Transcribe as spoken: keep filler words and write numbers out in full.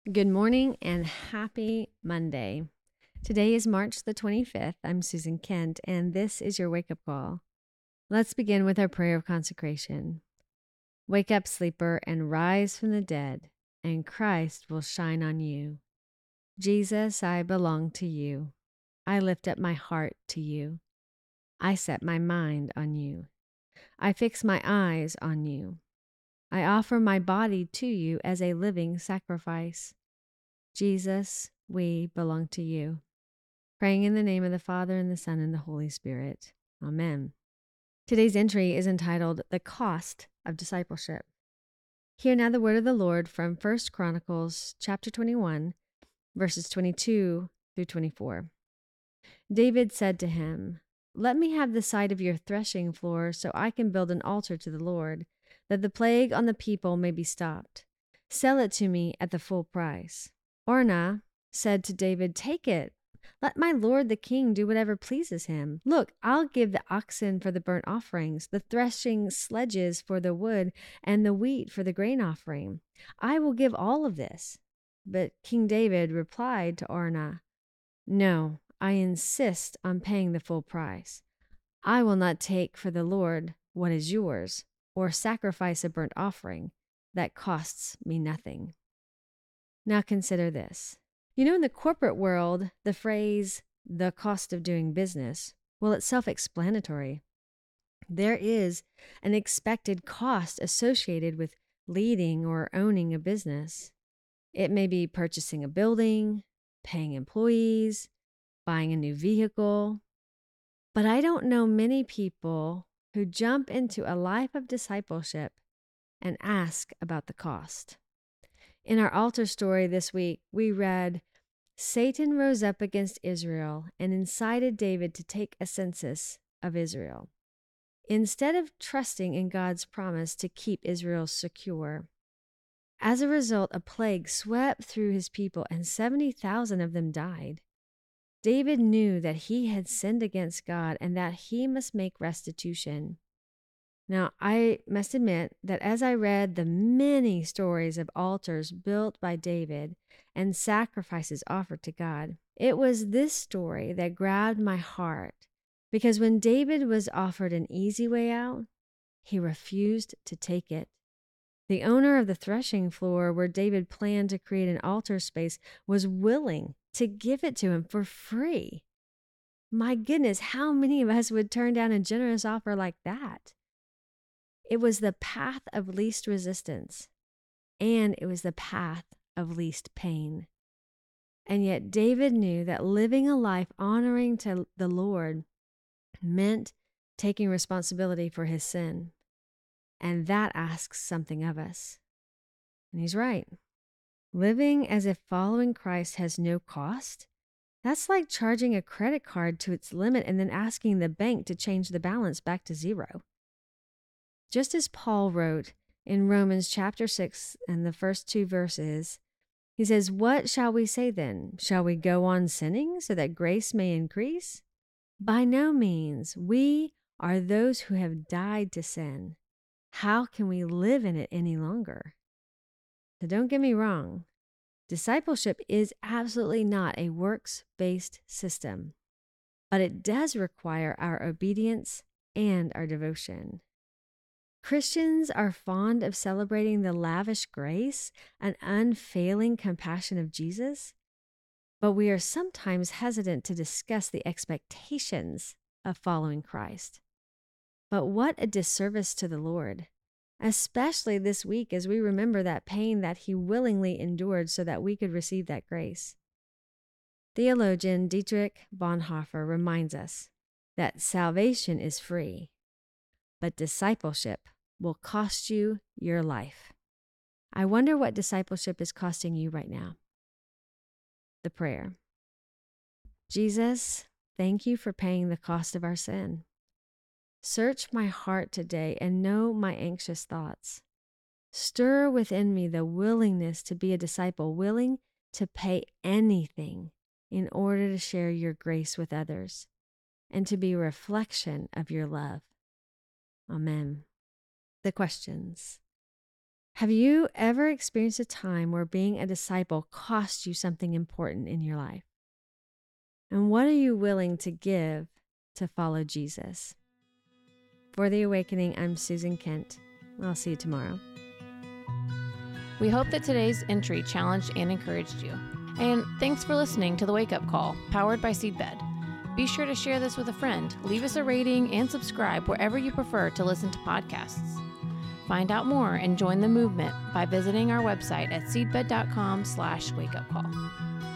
Good morning and happy Monday. Today is March the twenty-fifth. I'm Susan Kent, and this is your wake up call. Let's begin with our prayer of consecration. Wake up, sleeper, and rise from the dead, and Christ will shine on you. Jesus, I belong to you. I lift up my heart to you. I set my mind on you. I fix my eyes on you. I offer my body to you as a living sacrifice. Jesus, we belong to you. Praying in the name of the Father, and the Son, and the Holy Spirit. Amen. Today's entry is entitled The Cost of Discipleship. Hear now the word of the Lord from First Chronicles chapter twenty-one, verses twenty-two through twenty-four. David said to him, "Let me have the site of your threshing floor so I can build an altar to the Lord, that the plague on the people may be stopped. Sell it to me at the full price." Ornah said to David, "Take it. Let my lord the king do whatever pleases him. Look, I'll give the oxen for the burnt offerings, the threshing sledges for the wood, and the wheat for the grain offering. I will give all of this." But King David replied to Ornah, "No, I insist on paying the full price. I will not take for the Lord what is yours, or sacrifice a burnt offering that costs me nothing." Now consider this. You know, in the corporate world, the phrase, the cost of doing business, well, it's self-explanatory. There is an expected cost associated with leading or owning a business. It may be purchasing a building, paying employees, buying a new vehicle. But I don't know many people who jump into a life of discipleship and ask about the cost. In our altar story this week, we read, Satan rose up against Israel and incited David to take a census of Israel. Instead of trusting in God's promise to keep Israel secure, as a result, a plague swept through his people and seventy thousand of them died. David knew that he had sinned against God and that he must make restitution. Now, I must admit that as I read the many stories of altars built by David and sacrifices offered to God, it was this story that grabbed my heart, because when David was offered an easy way out, he refused to take it. The owner of the threshing floor where David planned to create an altar space was willing to give it to him for free. My goodness, how many of us would turn down a generous offer like that? It was the path of least resistance, and it was the path of least pain. And yet David knew that living a life honoring to the Lord meant taking responsibility for his sin. And that asks something of us. And he's right. Living as if following Christ has no cost, that's like charging a credit card to its limit and then asking the bank to change the balance back to zero. Just as Paul wrote in Romans chapter six and the first two verses, he says, "What shall we say then? Shall we go on sinning so that grace may increase? By no means. We are those who have died to sin. How can we live in it any longer?" So don't get me wrong. Discipleship is absolutely not a works-based system, but it does require our obedience and our devotion. Christians are fond of celebrating the lavish grace and unfailing compassion of Jesus, but we are sometimes hesitant to discuss the expectations of following Christ. But what a disservice to the Lord, especially this week as we remember that pain that he willingly endured so that we could receive that grace. Theologian Dietrich Bonhoeffer reminds us that salvation is free, but discipleship will cost you your life. I wonder what discipleship is costing you right now. The prayer. Jesus, thank you for paying the cost of our sin. Search my heart today and know my anxious thoughts. Stir within me the willingness to be a disciple, willing to pay anything in order to share your grace with others and to be a reflection of your love. Amen. The questions. Have you ever experienced a time where being a disciple cost you something important in your life? And what are you willing to give to follow Jesus? For The Awakening, I'm Susan Kent. I'll see you tomorrow. We hope that today's entry challenged and encouraged you. And thanks for listening to The Wake Up Call, powered by Seedbed. Be sure to share this with a friend, leave us a rating, and subscribe wherever you prefer to listen to podcasts. Find out more and join the movement by visiting our website at seedbed.com slash wakeupcall.